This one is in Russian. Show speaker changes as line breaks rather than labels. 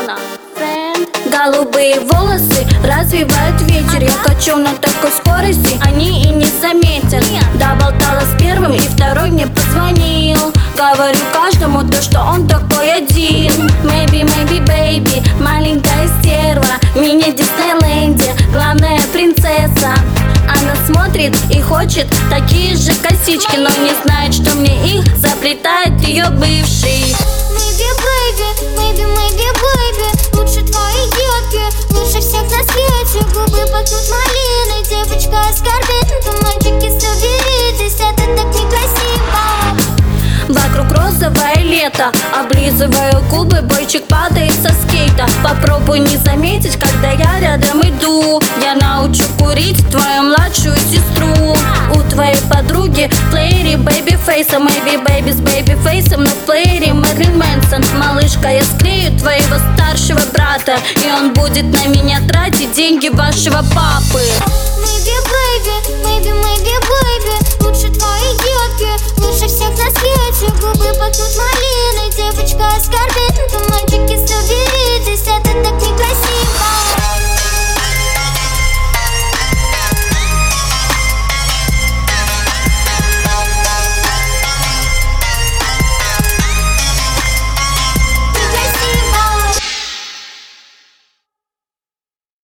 Голубые волосы развивают ветер. Я качу на такой скорости, они и не заметят. Доболтала с первым, и второй мне позвонил. Говорю каждому то, что он такой один. Maybe, maybe, baby, маленькая стерва. Мини Диснейленде, главная принцесса. Она смотрит и хочет такие же косички, но не знает, что мне их заплетает ее бывший.
Maybe, baby, maybe, maybe, baby, лучше твои детки, лучше всех на свете. Губы пахнут малиной, девочка оскорбит. Мальчики, соберитесь, это так некрасиво.
Вокруг розовое лето, облизываю губы, бойчик падает со скейта. Попробуй не заметить, когда я рядом иду. Я научу курить твою младшую сестру. У твоей подруги в плеере бэйби-фейса. Maybe baby с бэйби-фейсом, но в плеере Мэрилин Мэнсон. Малышка, я склею твоего старшего брата, и он будет на меня тратить деньги вашего папы.
Maybe, baby, maybe, maybe, baby, лучше твои детки, лучше всех на свете.